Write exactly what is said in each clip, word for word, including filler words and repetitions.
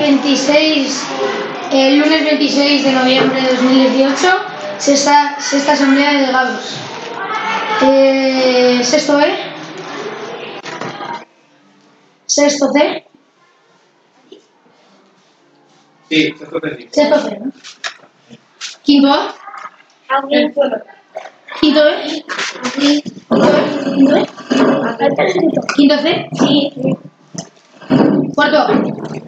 veintiséis, el lunes veintiséis de noviembre de dos mil dieciocho, sexta, sexta asamblea de delegados. Eh, sexto B, sexto C. Sí, sexto C. Sexto C, ¿no? Quinto A. Quinto B. Quinto B. Quinto C. Sí. Cuarto A.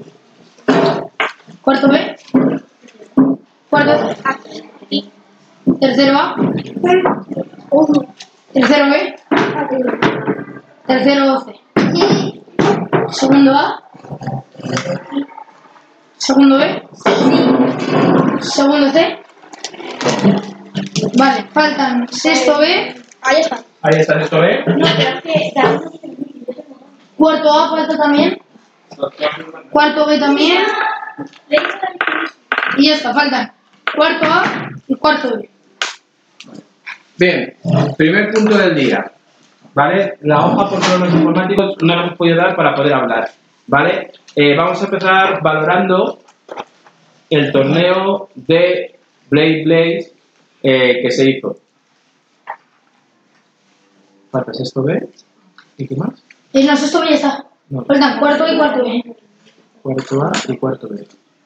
Cuarto B. Cuarto C. Tercero A. Tercero B. Tercero C. Segundo A. Segundo B. Segundo C. Vale, faltan sexto B. Ahí está. Ahí está sexto B. No, pero es que... Cuarto A falta también. Cuarto B también. Y ya está, faltan cuarto A y cuarto B. Bien, primer punto del día. ¿Vale? La hoja por problemas informáticos no la hemos podido dar para poder hablar. ¿Vale? Eh, vamos a empezar valorando el torneo de Blade Blade eh, que se hizo. Falta sexto B. ¿Y qué más? Y no, sexto B ya está. No. Faltan cuarto A y cuarto B. Cuarto A y cuarto B.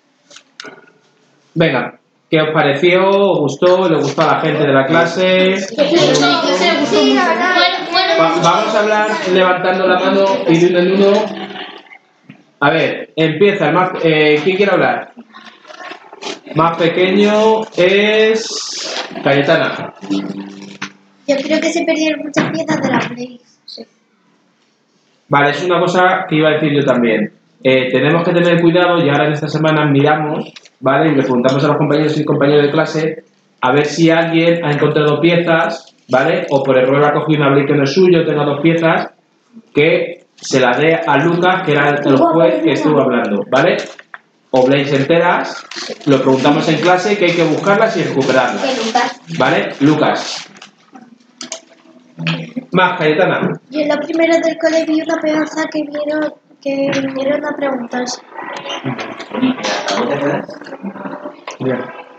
Venga, ¿qué os pareció? ¿Os gustó? ¿Le gustó a la gente de la clase? Sí, la verdad. Va- vamos a hablar levantando la mano y de uno en uno. A ver, empieza el más... Eh, ¿Quién quiere hablar? Más pequeño es... Cayetana. Yo creo que se perdieron muchas piezas de la Play. Sí. Vale, es una cosa que iba a decir yo también. Eh, tenemos que tener cuidado y ahora en esta semana miramos, ¿vale? Y le preguntamos a los compañeros y compañeros de clase a ver si alguien ha encontrado piezas, ¿vale? O por error ha cogido una Blade que no es suyo, tenga dos piezas, que se la dé a Lucas, que era el juez que estuvo hablando, ¿vale? O Blades enteras, lo preguntamos en clase que hay que buscarlas y recuperarlas, ¿vale? Lucas. Más, Cayetana. Yo en los primeros del cole vi una pedaza que vieron, que vinieron a preguntarse. Bien.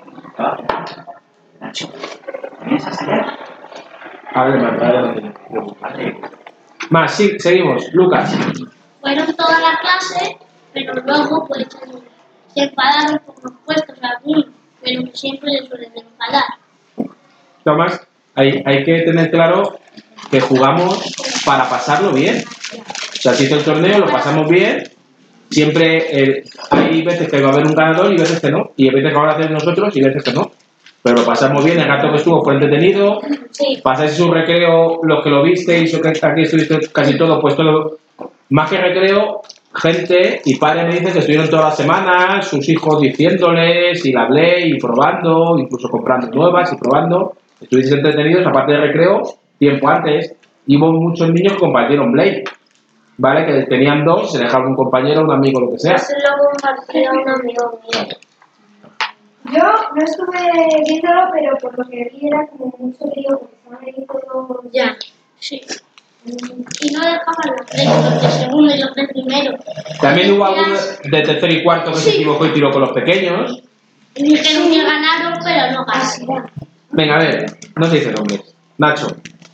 A ver, más, vale. Más, sí, seguimos. Lucas. Fueron todas las clases, pero luego pues se enfadaron por los puestos algunos, pero siempre se suelen enfadar. Tomás, hay, hay que tener claro que jugamos para pasarlo bien. O sea, si hizo el torneo, lo pasamos bien. Siempre eh, hay veces que va a haber un ganador y veces que no. Y hay veces que vamos a hacer nosotros y veces que no. Pero lo pasamos bien. El rato que estuvo fue entretenido. Sí. Pasáis su recreo, los que lo visteis, o que aquí estuviste casi todo, pues todo. Más que recreo, gente y padres me dicen que estuvieron todas las semanas, sus hijos diciéndoles, y la hablé, y probando, incluso comprando nuevas y probando. Estuvisteis entretenidos, aparte de recreo, tiempo antes. Y hubo muchos niños que compartieron Blade, ¿vale? Que tenían dos, se dejaron un compañero, un amigo, lo que sea. Eso lo compartía un amigo mío. Yo no estuve viéndolo, pero por lo que vi era como mucho lío, porque estaban ahí todos... Ya, sí. Y no dejaban los tres, los de segundo y los de primero. También hubo alguno de tercero y cuarto que se equivocó y tiró con los pequeños. Y dijeron que ganaron, pero no ganaron. Venga, a ver, no se dice nombres. Nacho.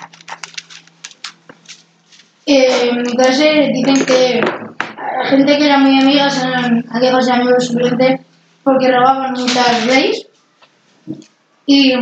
Eh, en mi clase dicen que la gente que era muy amiga se han han dejado de ser amigos simplemente porque robaban muchas Blaze y,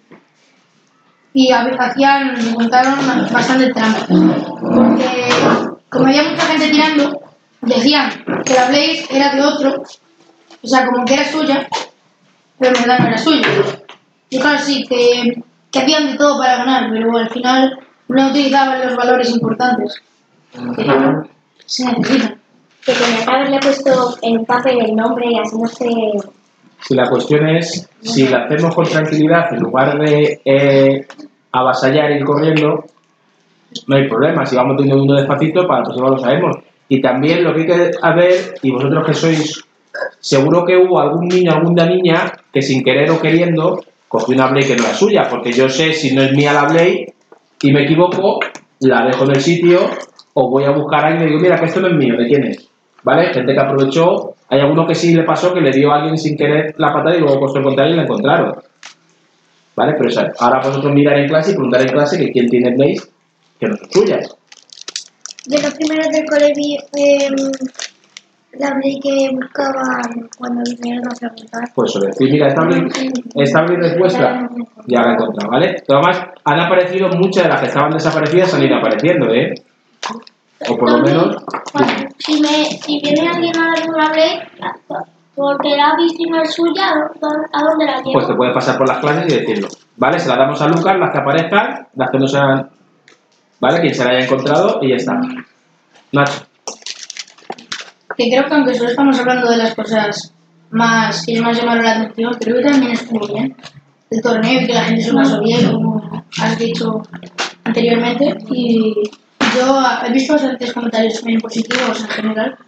y hab- hacían, me contaron bastante trampa. Porque como había mucha gente tirando, decían que la Blaze era de otro, o sea, como que era suya, pero en verdad no era suya. Y claro, sí, que, que hacían de todo para ganar, pero al final no utilizaban los valores importantes que se necesitan. Que tenía que haberle puesto en un papel el nombre y así no se... Si la cuestión es, si la hacemos con tranquilidad, en lugar de eh, avasallar y ir corriendo, no hay problema. Si vamos teniendo uno despacito, para el próximo lo sabemos. Y también lo que hay que hacer, y vosotros que sois, seguro que hubo algún niño, alguna niña, que sin querer o queriendo, cogió una Blade que no era suya, porque yo sé si no es mía la Blade, y me equivoco, la dejo en el sitio, o voy a buscar a alguien y digo, mira, que esto no es mío, ¿de quién es? ¿Vale? Gente que aprovechó Hay alguno que sí le pasó que le dio a alguien sin querer la patada y luego costó encontrar y la encontraron. ¿Vale? Pero o sea, ahora vosotros mirar en clase y preguntar en clase que quién tiene Blaze que no son suyas. Yo los primeros del cole vi eh, la Blaze que buscaban cuando vinieron a preguntar. Pues eso, decir, mira, esta Blaze, esta Blaze es vuestra, ya la he encontrado, ¿vale? Pero además, han aparecido muchas de las que estaban desaparecidas, han ido apareciendo, ¿eh? O por lo menos... Si, me, si viene alguien a darme una Blaze, porque la ha visto y no es suya, ¿a dónde la llevo? Pues te puedes pasar por las clases y decirlo, ¿vale? Se la damos a Lucas, las que aparezcan, las que no sean... ¿Vale? Quien se la haya encontrado y ya está. Nacho. Que creo que aunque solo estamos hablando de las cosas más que más llamaron la atención, creo que también estuvo bien el torneo y que la gente se lo pasó bien, como has dicho anteriormente. Y yo he visto bastantes comentarios bien positivos en general.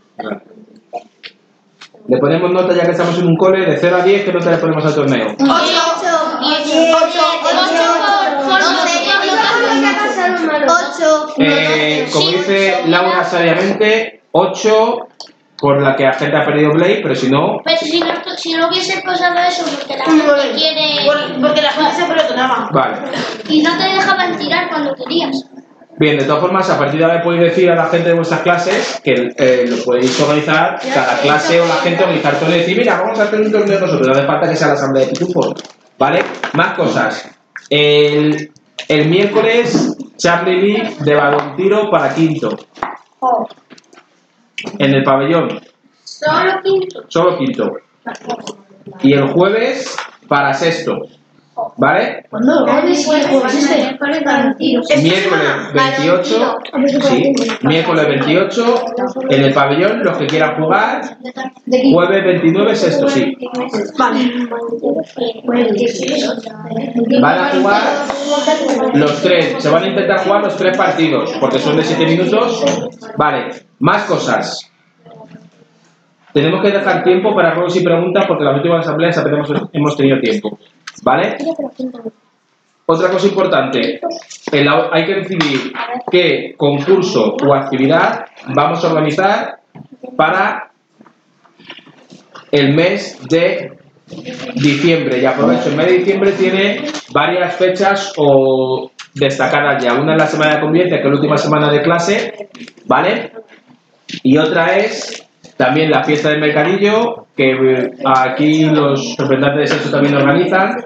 Le ponemos nota ya que estamos en un cole de cero a diez, ¿qué nota le ponemos al torneo? Eh, como dice Laura sabiamente, ocho por la que la gente ha perdido Blade, pero si no... Pero si no, si no hubiese pasado eso, porque la gente quiere... Porque la gente se presionaba. Vale. Y no te dejaban tirar cuando querías. Bien, de todas formas, a partir de ahora podéis decir a la gente de vuestras clases que eh, lo podéis organizar, cada clase o la gente organizar todo y decir, mira, vamos a hacer un torneo nosotros, no hace falta que sea la asamblea de pitufos, ¿vale? Más cosas. El, el miércoles, Charlie Lee de balón tiro para quinto. En el pabellón. Solo quinto. Solo quinto. Y el jueves para sexto. ¿Vale? ¿Cuándo? Miércoles veintiocho, sí, miércoles veintiocho en el pabellón, los que quieran jugar, jueves veintinueve, sexto, sí. Van a jugar los tres, se van a intentar jugar los tres partidos, porque son de siete minutos. Vale, más cosas. Tenemos que dejar tiempo para juegos y preguntas, porque las últimas asambleas apenas hemos tenido tiempo. ¿Vale? Otra cosa importante, el, hay que decidir qué concurso o actividad vamos a organizar para el mes de diciembre. Y aprovecho, el mes de diciembre tiene varias fechas o destacadas ya. Una es la semana de convivencia, que es la última semana de clase, ¿vale? Y otra es también la fiesta del mercadillo, que aquí los representantes de sexo también organizan.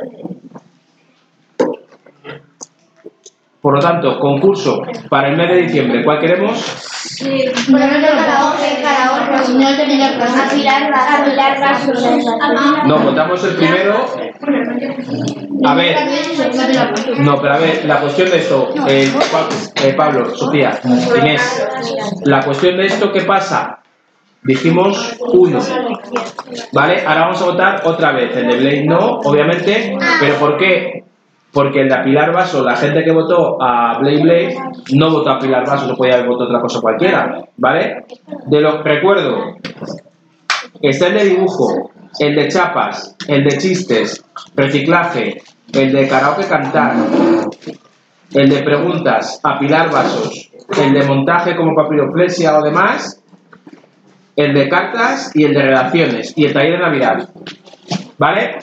Por lo tanto, concurso para el mes de diciembre, ¿cuál queremos? Sí, bueno, no, karaoke, karaoke, no tener que apilar, apilar vasos. No, votamos el primero. A ver, no, pero a ver, la cuestión de esto, eh, eh, Pablo, Sofía, Inés, la cuestión de esto, ¿qué pasa? Dijimos uno, ¿vale? Ahora vamos a votar otra vez, el de Blade no, obviamente, pero ¿por qué? Porque el de apilar vasos, la gente que votó a Blade Blade no votó a apilar vasos, no podía haber votado otra cosa cualquiera, ¿vale? De los recuerdo, está el de dibujo, el de chapas, el de chistes, reciclaje, el de karaoke cantar, el de preguntas, apilar vasos, el de montaje como papiroflexia o demás, el de cartas y el de redacciones y el taller de Navidad, ¿vale?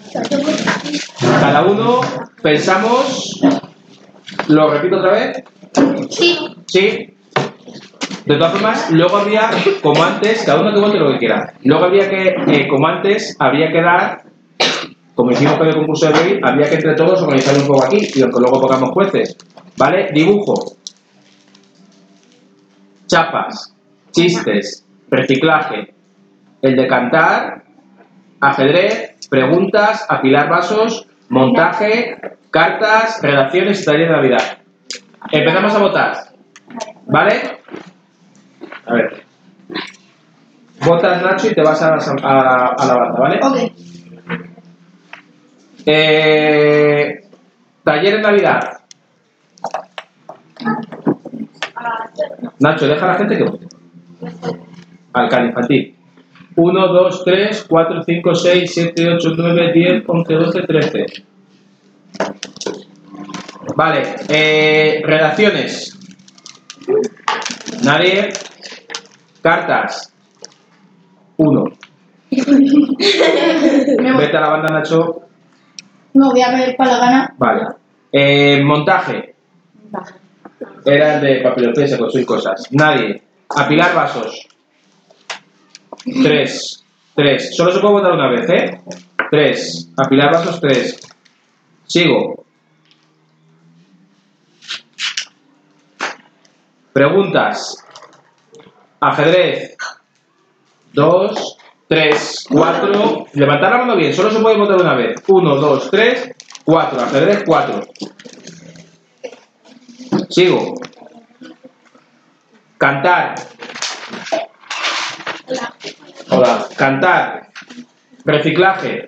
Cada uno pensamos, ¿lo repito otra vez? Sí. ¿Sí? De todas formas, luego habría, como antes, cada uno que vote lo que quiera, luego habría que, eh, como antes, habría que dar, como hicimos con el concurso de hoy, habría que entre todos organizar un poco aquí y aunque luego pongamos jueces, ¿vale? Dibujo, chapas, chistes, reciclaje, el de cantar, ajedrez, preguntas, apilar vasos, montaje, cartas, redacciones y taller de Navidad. Empezamos a votar, ¿vale? A ver. Votas, Nacho, y te vas a la, a, a la banda, ¿vale? Ok. Eh, taller de Navidad. Nacho, deja a la gente que vote. Alcalde infantil. uno, dos, tres, cuatro, cinco, seis, siete, ocho, nueve, diez, once, doce, trece. Vale. Eh, redacciones. Nadie. Cartas. Uno. Me voy. Vete a la banda, Nacho. No, voy a ver para la gana. Vale. Eh, montaje. Era el de papilopea, construir cosas. Nadie. Apilar vasos. Tres. Tres. Solo se puede votar una vez, ¿eh? Tres. Apilar vasos, tres. Sigo. Preguntas. Ajedrez. Dos. Tres. Cuatro. Levantar la mano bien. Solo se puede votar una vez. Uno, dos, tres. Cuatro. Ajedrez, cuatro. Sigo. Cantar. Hola. Cantar. Reciclaje.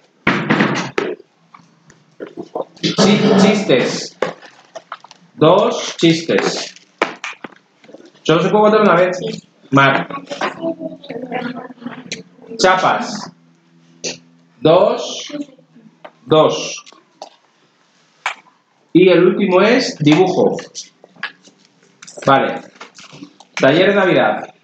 Chi- Chistes. Dos chistes. Solo se puede votar una vez. Mar. Chapas. Dos. Dos. Y el último es dibujo. Vale. Taller de Navidad.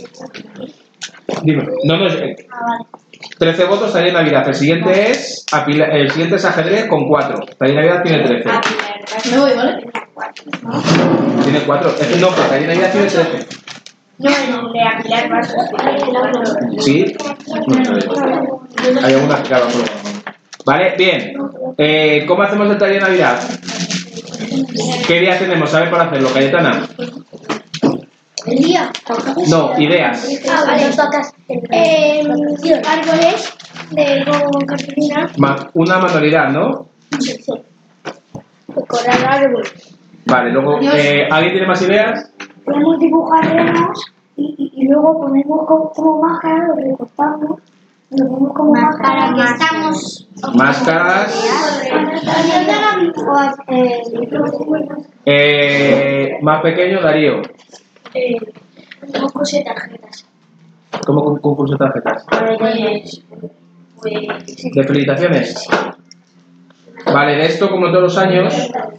Dime. No, no es. trece votos, taller de Navidad. El siguiente es. apila- El siguiente es ajedrez con cuatro. Taller de Navidad tiene trece. Me voy, ¿vale? Tiene cuatro. Es que no, pero taller de Navidad tiene trece. No, el de apilar vasos. ¿Sí? Hay algunas que cada uno. Vale, bien. Eh, ¿Cómo hacemos el taller de Navidad? ¿Qué día tenemos? ¿Sabes para hacerlo, Cayetana? El día. No, ideas. Ah, vale. Eh, árboles de con cartulina. Ma- una manualidad, ¿no? Decorar árboles. Vale, luego, eh, ¿alguien tiene más ideas? Podemos dibujar renos y, y, y luego ponemos como, como máscara, lo recortamos. Lo ponemos como máscara. Para que estamos... Máscaras. Eh, Eh, más pequeño, Darío. eh, concurso de tarjetas. ¿Cómo con- concurso de tarjetas? Pues, pues, ¿De felicitaciones? Vale, de esto, como todos los años.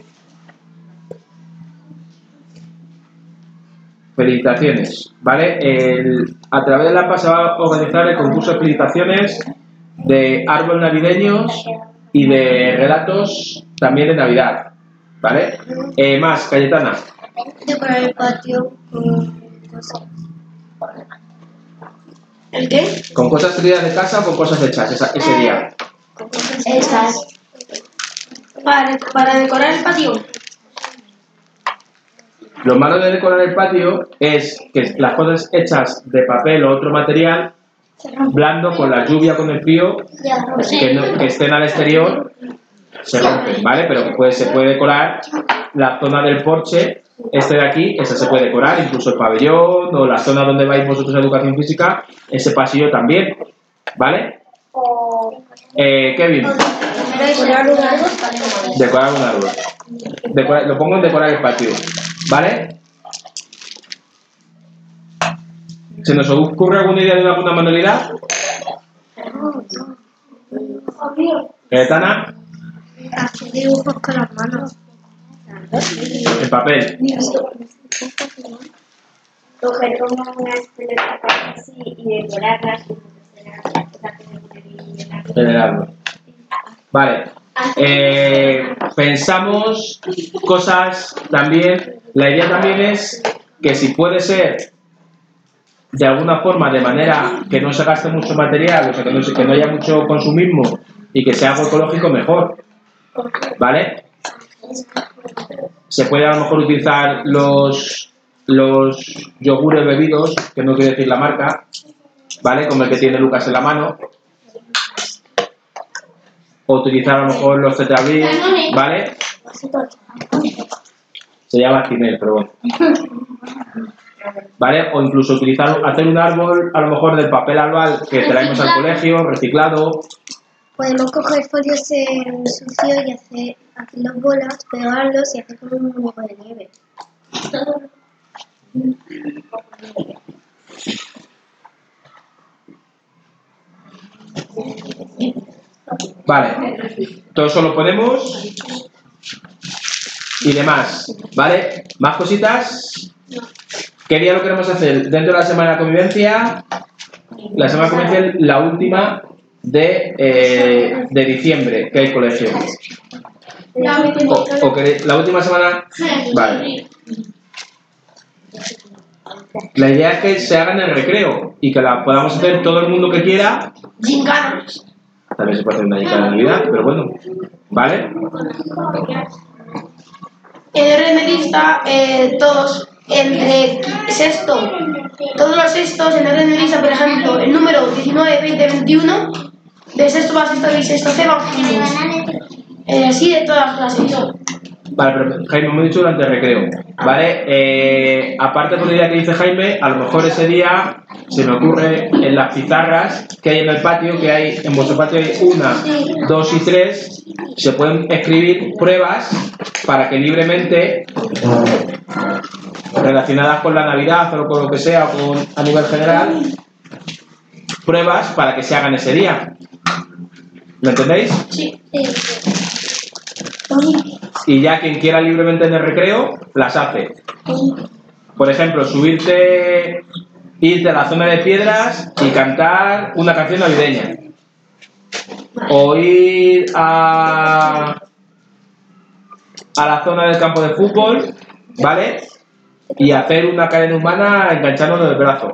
Felicitaciones, ¿vale? El- a través de la PA se va a organizar el concurso de felicitaciones de árboles navideños y de relatos también de Navidad, ¿vale? Eh, más, Cayetana. decorar el patio con cosas. ¿El qué? ¿Con cosas traídas de casa o con cosas hechas esa- ese día? Con cosas hechas. Para, para decorar el patio. Lo malo de decorar el patio es que las cosas hechas de papel o otro material blando, con la lluvia, con el frío, que, no- que estén al exterior, se rompen, ¿vale? Pero que puede, se puede decorar la zona del porche, este de aquí, esa se puede decorar, incluso el pabellón o la zona donde vais vosotros a educación física, ese pasillo también, ¿vale? Eh, Kevin, Decorar un árbol. decorar un árbol. Decorar- lo pongo en decorar el patio, ¿vale? ¿Se nos ocurre alguna idea de alguna manualidad? Cayetana, Hacer dibujos con las manos. en papel. Coger como unas pelotas así y decorarlas y En el árbol. Vale. Eh, pensamos cosas también. La idea también es que si puede ser de alguna forma, de manera que no se gaste mucho material, o sea, que no, se- que no haya mucho consumismo y que sea algo ecológico, mejor. ¿Vale? Se puede a lo mejor utilizar los, los yogures bebidos, que no quiere decir la marca, ¿vale? Como el que tiene Lucas en la mano. O utilizar a lo mejor los tetrabric, ¿vale? Se llama Tinel, pero bueno. ¿Vale? O incluso utilizar, hacer un árbol, a lo mejor del papel albal que traemos al colegio, reciclado. Podemos coger folios en sucio y hacer, hacer las bolas, pegarlos y hacer como un muñeco de nieve. Vale. Todo eso lo ponemos. Y demás. ¿Vale? ¿Más cositas? ¿Qué día lo queremos hacer? ¿Dentro de la semana de la convivencia? la semana que comienza es la última de, eh, de diciembre, que hay colegio. O, o que la última semana... Vale. La idea es que se haga en el recreo y que la podamos hacer todo el mundo que quiera. Gincanas. También se puede hacer una gincana de Navidad, pero bueno. ¿Vale? En el remedista, eh, todos, entre sexto, todos los sextos, en el remedista, por ejemplo, el número diecinueve, veinte, veintiuno, de sexto a sexto y sexto C van juntos. Eh, así de todas las clases. Vale, pero Jaime, me he dicho durante el recreo. Vale, eh, aparte de la idea que dice Jaime, a lo mejor ese día se me ocurre en las pizarras que hay en el patio, que hay en vuestro patio hay una, dos y tres, se pueden escribir pruebas para que libremente, relacionadas con la Navidad o con lo que sea, o con, a nivel general, pruebas para que se hagan ese día. ¿Lo entendéis? Sí. Y ya quien quiera libremente en el recreo, las hace. Por ejemplo, subirte, irte a la zona de piedras y cantar una canción navideña. O ir a, a la zona del campo de fútbol, ¿vale? Y hacer una cadena humana enganchándolo del brazo.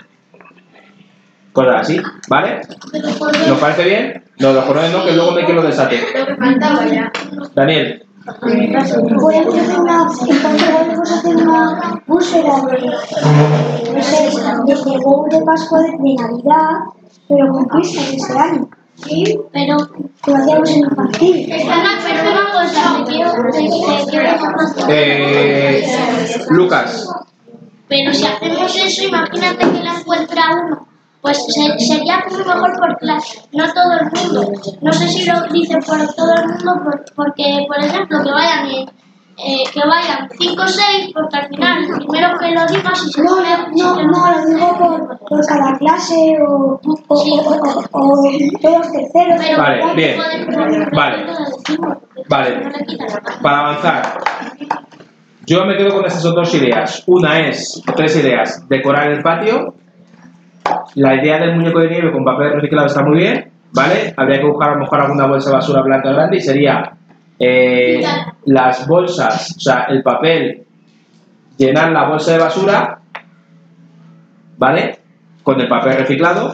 Cosas así, ¿vale? ¿Nos parece bien? No, los colores no, que luego no hay que lo desate. Lo que faltaba ya. Daniel. Podemos hacer una, podemos hacer una búsqueda de, no sé, de huevos de Pascua de, de Navidad, pero con Cristo de ese año. Sí, pero... Que lo hacíamos en infantil. Ana, pero una cosa, me quiero... Me quiero Eh, Lucas. Pero si hacemos eso, imagínate que la encuentra uno. Pues se, sería como mejor por clase, no todo el mundo. No sé si lo dicen por todo el mundo, por, porque, por ejemplo, que vayan eh, eh, que vayan cinco o seis, porque al final, primero que lo digas y se No, pone... no, no, lo digo por, por cada clase o, o, Sí. o, o, o todos terceros. Pero Vale, igual bien. podemos- Vale. lo decimos, porque Vale. no le quitan la paz. Para avanzar, yo me quedo con estas dos ideas. Una es, tres ideas, decorar el patio. La idea del muñeco de nieve con papel reciclado está muy bien, ¿vale? Habría que buscar a lo mejor alguna bolsa de basura blanca grande y sería eh, las bolsas, o sea, el papel, llenar la bolsa de basura, ¿vale? Con el papel reciclado,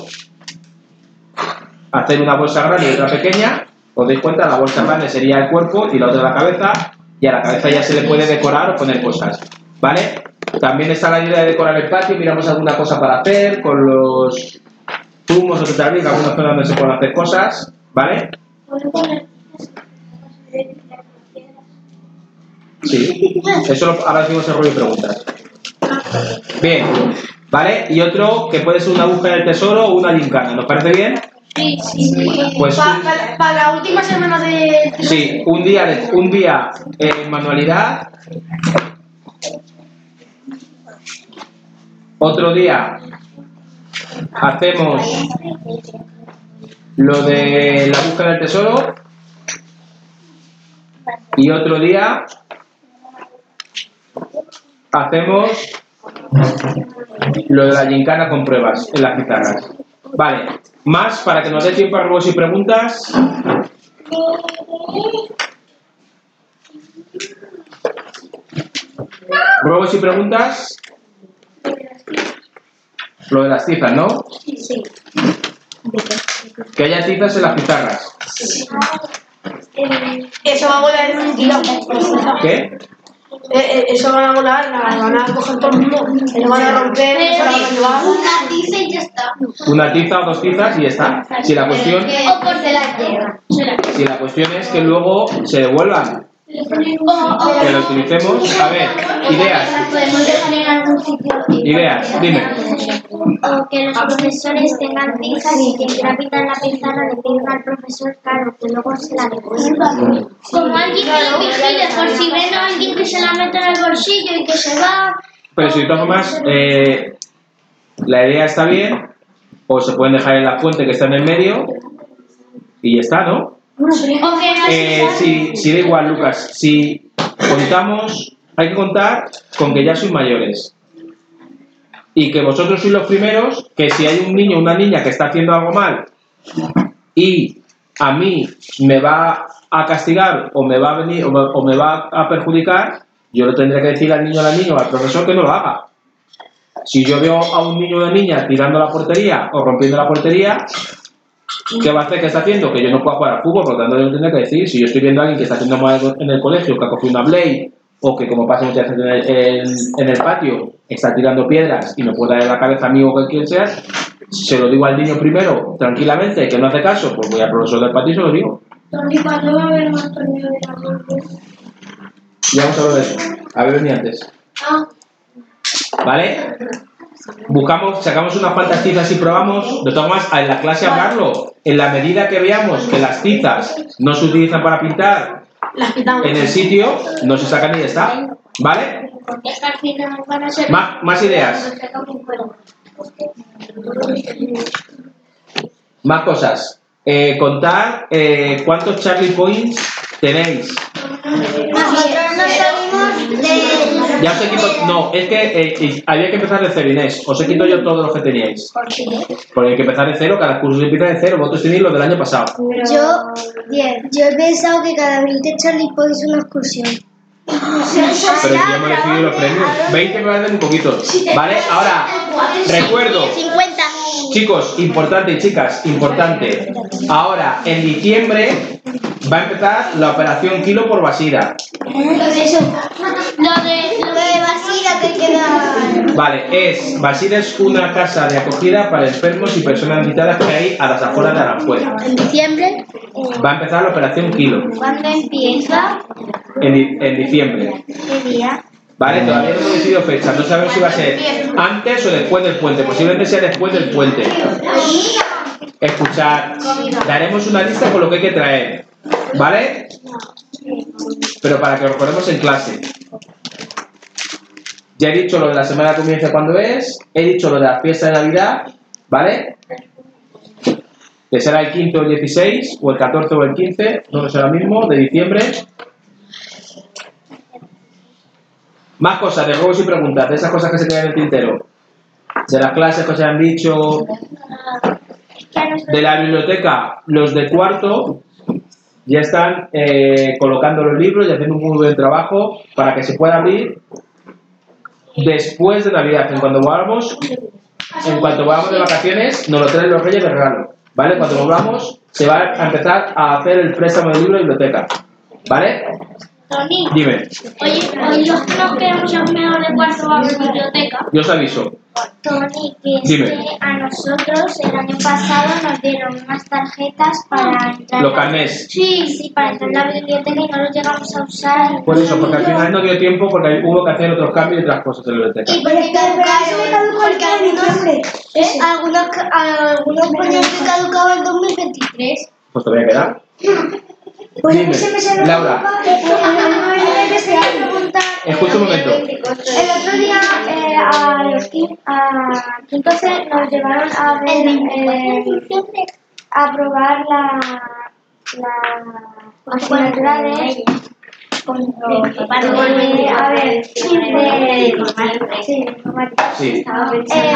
hacer una bolsa grande y otra pequeña. Os dais cuenta, la bolsa grande sería el cuerpo y la otra la cabeza, y a la cabeza ya se le puede decorar o poner cosas, ¿vale? También está la idea de decorar el patio, miramos alguna cosa para hacer, con los zumos o tetrabric, algunas zonas donde se pueden hacer cosas, ¿vale? Sí, eso lo, ahora decimos el rollo de preguntas. Bien, ¿vale? Y otro que puede ser una búsqueda del tesoro o una gincana, ¿nos parece bien? Sí, sí, sí. Pues Para pa, pa la última semana de... sí, un día, de, un día en manualidad, otro día hacemos lo de la búsqueda del tesoro y otro día hacemos lo de la gincana con pruebas en las pizarras. Vale, más para que nos dé tiempo a ruegos y preguntas. Ruegos y preguntas. Lo de las tizas, ¿no? Sí. Que haya tizas en las pizarras. Eso va a volar en un kilo. ¿Qué? Eh, eh, eso van a volar, la van a coger todo el mundo. Se van a romper, se la van a llevar. Una tiza y ya está. Una tiza o dos tizas y ya está. Si la cuestión, O porcelana. si la cuestión es que luego se devuelvan, que lo utilicemos. A ver, ideas. Podemos dejar en algún sitio. Ideas, dime. O que los profesores tengan tizas y quien quiera pintar la pizarra le piden al profesor, claro, que luego se la devuelva. Como alguien que lo vigile, por si ven a alguien que se la mete en el bolsillo y que se va. Pero si de todas formas, eh, la idea está bien, o se pueden dejar en la fuente que está en el medio y ya está, ¿no? O que no Eh, si, si da igual, Lucas, si contamos, hay que contar con que ya sois mayores. y que vosotros sois los primeros que si hay un niño o una niña que está haciendo algo mal y a mí me va a castigar o me va a venir o me, o me va a perjudicar, yo le tendré que decir al niño o al niño o al profesor que no lo haga. Si yo veo a un niño o una niña tirando la portería o rompiendo la portería, ¿qué va a hacer? ¿Qué está haciendo? Que yo no puedo jugar al fútbol, por lo tanto yo le tendré que decir. Si yo estoy viendo a alguien que está haciendo mal en el colegio, que ha cogido una blade, o que como pasa muchas veces en el, en, en el patio, está tirando piedras y me puede dar en la cabeza a mí o a quien sea, se lo digo al niño primero, tranquilamente, que no hace caso, pues voy al profesor del patio y se lo digo. ¿Y cuándo va a haber más torneo de adultos? Ya vamos a hablar de eso. A ver, vení antes. Ah. ¿Vale? Buscamos, sacamos unas cuantas tizas y probamos. De todas maneras, en la clase hablarlo. En la medida que veamos que las tizas no se utilizan para pintar en el sitio, no se sacan y ya está. ¿Vale? Porque es que al final van a ser... Más, más ideas. Más cosas. Eh, contar eh, cuántos Charlie Points tenéis. Nosotros no salimos de... Ya os he quitado. No, es que eh, había que empezar de cero, Inés. Os he quitado yo todos los que teníais. ¿Por qué? Porque hay que empezar de cero, cada curso se empieza de cero. Vosotros tenéis los del año pasado. Yo, bien, yo he pensado que cada veinte Charlie Points una excursión. Pero ya hemos decidido los premios. veinte me parecen muy poquitos. ¿Vale? Ahora, recuerdo. cincuenta. Chicos, importante y chicas, importante. Ahora, en diciembre va a empezar la operación Kilo por Basira. Lo de, lo de Basira que queda... Vale, es Basira es una casa de acogida para enfermos y personas necesitadas que hay a las afueras de Aranjuez. En diciembre. Va a empezar la operación Kilo. ¿Cuándo empieza? En, di- en diciembre. ¿Qué día? Vale, todavía no hemos decidido fecha. No sabemos si va a ser antes o después del puente. Posiblemente sea después del puente. Escuchar. Daremos una lista con lo que hay que traer. ¿Vale? Pero para que lo recordemos en clase. Ya he dicho lo de la semana que comienza cuándo es. He dicho lo de la fiesta de Navidad. ¿Vale? Que será el quince o el dieciséis, o el catorce o el quince, no lo sé ahora mismo, de diciembre. Más cosas de juegos y preguntas, de esas cosas que se quedan en el tintero. De las clases que os han dicho. De la biblioteca, los de cuarto ya están eh, colocando los libros y haciendo un muy buen trabajo para que se pueda abrir después de Navidad. En cuanto volvamos, en cuanto volvamos de vacaciones, nos lo traen los reyes de regalo. ¿Vale? Cuando volvamos, se va a empezar a hacer el préstamo de libro de biblioteca. ¿Vale? Tony, Dime, oye, hoy los que nos queremos en mejor de cuarto a la biblioteca. yo os aviso. Tony, que es Dime. que a nosotros el año pasado nos dieron unas tarjetas para entrar. Los carnés. Sí, sí, para entrar en la biblioteca y no los llegamos a usar. Por eso, porque al final no dio tiempo porque hubo que hacer otros cambios y otras cosas en la biblioteca. Y porque caducaron, porque algunos, ¿eh? algunos, algunos ponían que caducaba en dos mil veintitrés. Pues todavía queda. Pues Dime, ese me se lo Laura. Escucha un momento. El otro día eh, a los quince, a quinto C nos llevaron a ver, eh, a probar la, la asignatura de de, a ver, de, sí, de informática. Sí. Eh,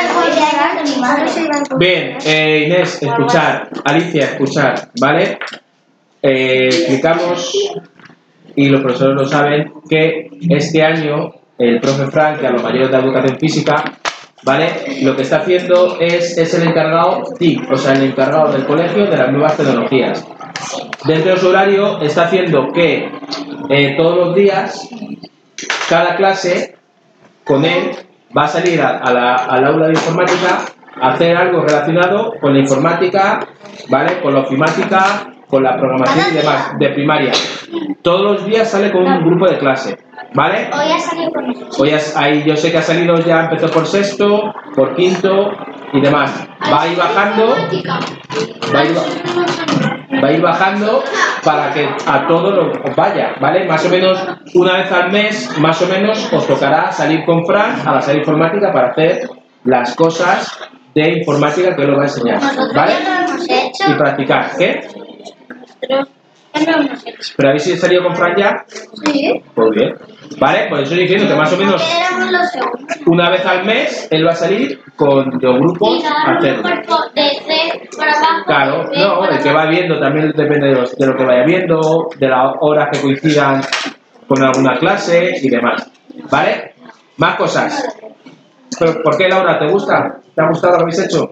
Bien, eh, Inés, escuchar. Alicia, escuchar. ¿Vale? Eh, explicamos, y los profesores lo saben, que este año el profe Frank, que a los mayores de educación física, ¿vale? Lo que está haciendo es, es el encargado T I C, o sea, el encargado del colegio de las nuevas tecnologías. Dentro de su horario está haciendo que eh, todos los días, cada clase, con él, va a salir a, a la, al aula de informática a hacer algo relacionado con la informática, ¿vale? Con la ofimática, con la programación y demás, de primaria. Todos los días sale con un grupo de clase, ¿vale? Hoy ha salido con nosotros. Hoy has- ahí yo sé que ha salido, ya empezó por sexto, por quinto y demás. Va a ir bajando, va a ir, ba- va a ir bajando para que a todos lo- os vaya, ¿vale? Más o menos una vez al mes, más o menos, os tocará salir con Fran a la sala informática para hacer las cosas de informática que os lo va a enseñar, Nosotros ¿vale? ya lo hemos hecho. Y practicar, ¿qué? Nosotros ya lo hemos hecho. ¿Pero habéis salido con Fran ya? Sí. Pues bien. ¿Vale? Pues estoy diciendo que más o menos Éramos los segundos. una vez al mes él va a salir con los grupos Y a cada uno hacerlo. por- de C para abajo. Claro, de B no, para el que abajo. va viendo también depende de, los- de lo que vaya viendo, de las horas que coincidan con alguna clase y demás. ¿Vale? Más cosas. ¿Pero ¿Por qué, Laura? ¿Te gusta? ¿Te ha gustado lo que habéis hecho?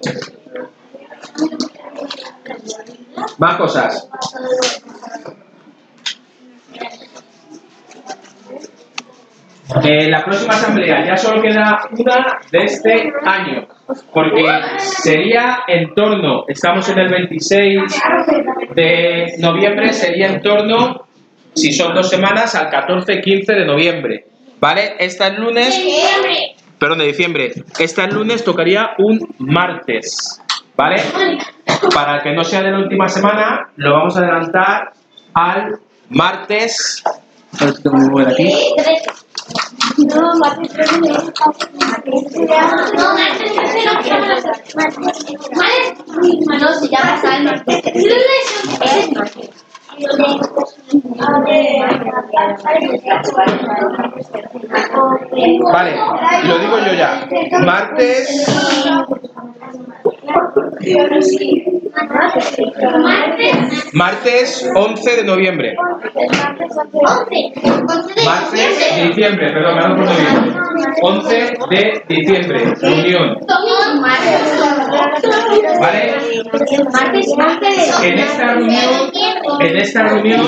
Más cosas. Eh, la próxima asamblea ya solo queda una de este año, porque sería en torno, estamos en el veintiséis de noviembre, sería en torno, si son dos semanas, al catorce quince de noviembre, ¿vale? Esta el lunes, perdón, de diciembre, esta el lunes tocaría un martes, ¿vale? Para que no sea de la última semana, lo vamos a adelantar al martes, a ver si tengo que mover aquí. No, martes tres de enero. No, martes tercero, que llama la Martes. No, se llama el martes. Es el martes. Vale, lo digo yo ya. Martes, Martes. martes once de noviembre. Martes de diciembre, perdón, me han por noviembre. once de diciembre, reunión. ¿Vale? En esta reunión, en esta reunión,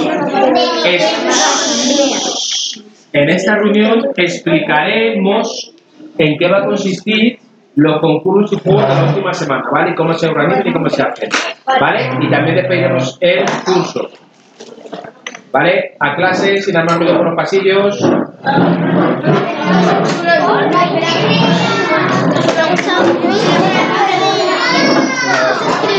es, en esta reunión explicaremos en qué va a consistir los concursos y juegos de la última semana, ¿vale? Y cómo se organizan y cómo se hacen, ¿vale? Y también despediremos el curso, ¿vale? A clase, sin armar ruido por los pasillos. Hola,